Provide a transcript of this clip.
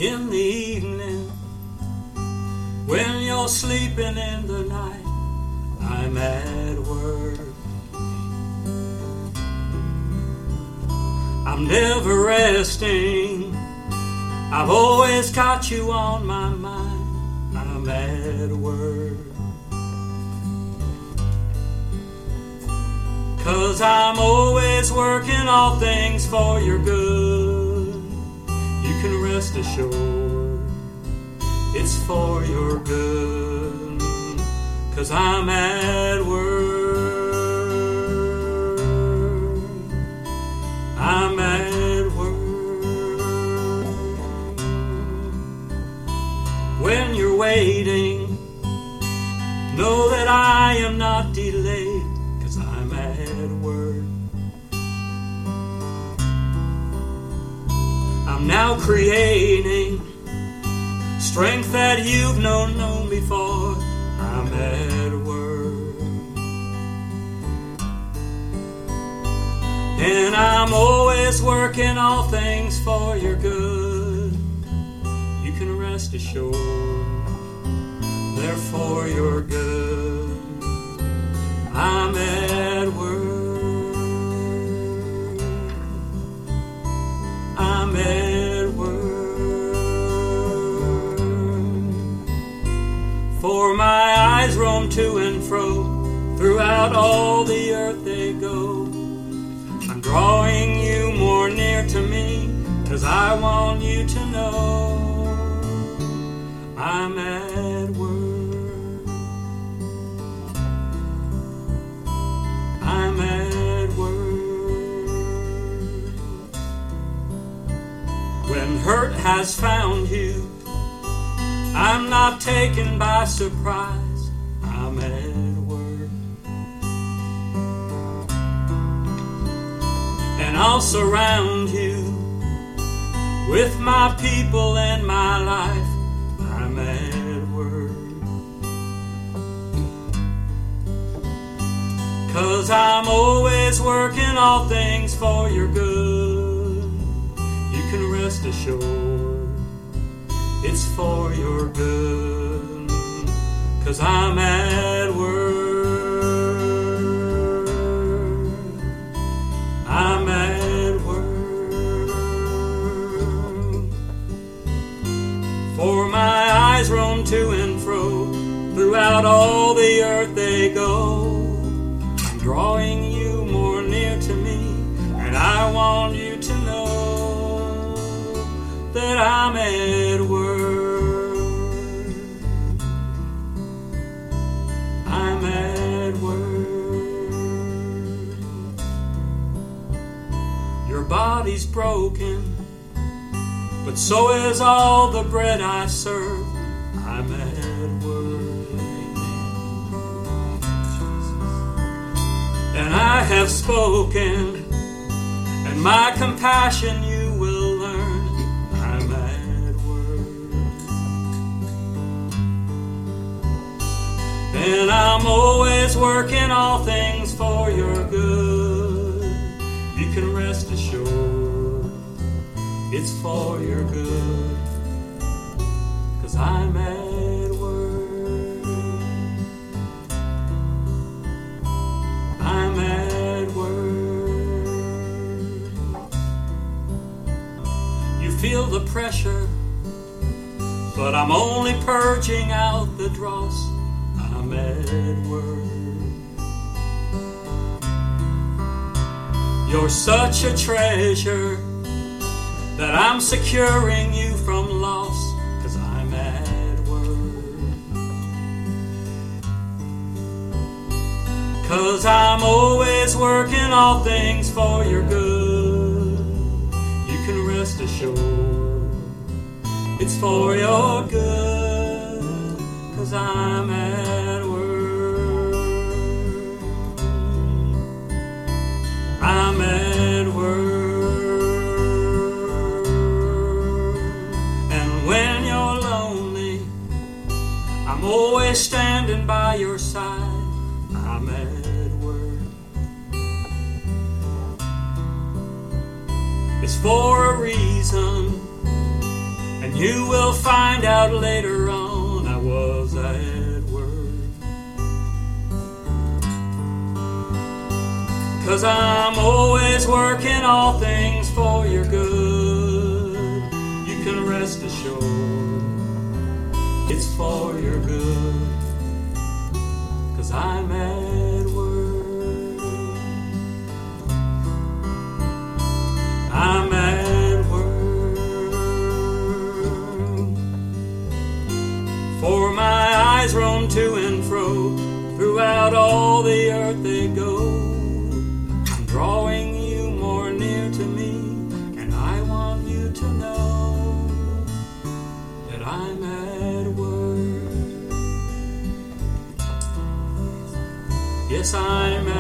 in the evening, when you're sleeping in the night, I'm at work. I'm never resting, I've always got you on my mind, I'm at work. 'Cause I'm always working all things for your good. You can rest assured it's for your good. 'Cause I'm at work. I'm at work. When you're waiting, know that I am not delayed. 'Cause I'm at work. I'm now creating strength that you've known before. I'm at work. And I'm always working all things for your good. You can rest assured they're for your good. I'm at work. I'm at work. For my eyes roam to and fro, throughout all the earth they go. I'm drawing you more near to me, 'cause I want you to know I'm at work. I'm at work. When hurt has found you, I'm not taken by surprise. I'm at work. And I'll surround you with my people and my life. I'm at work. 'Cause I'm always working all things for your good. You can rest assured it's for your good. 'Cause I'm at work. I'm at work. For my eyes roam to and fro, throughout all the earth they go. I'm drawing you more near to me, and I want you to know that I'm at work. I'm at work. Your body's broken, but so is all the bread I serve. I'm at work. And I have spoken, and my compassion you will learn. I'm at work. And I'm always working all things for your good. You can rest assured it's for your good. 'Cause I'm at work. I'm at work. You feel the pressure, but I'm only purging out the dross. I'm at work. You're such a treasure that I'm securing you from loss. 'Cause I'm at work. 'Cause I'm always working all things for your good. You can rest assured it's for your good. 'Cause I'm at work. I'm at work. And when you're lonely, I'm always standing by your side. I'm at work. It's for a reason, and And you will find out later on I was at work. 'Cause I'm always working all things for your good. You can rest assured it's for your good. 'Cause I'm at work. I'm at work. For my eyes roam to and fro, throughout all the earth they go. I'm drawing you more near to me, and I want you to know that I'm at work. Yes, I'm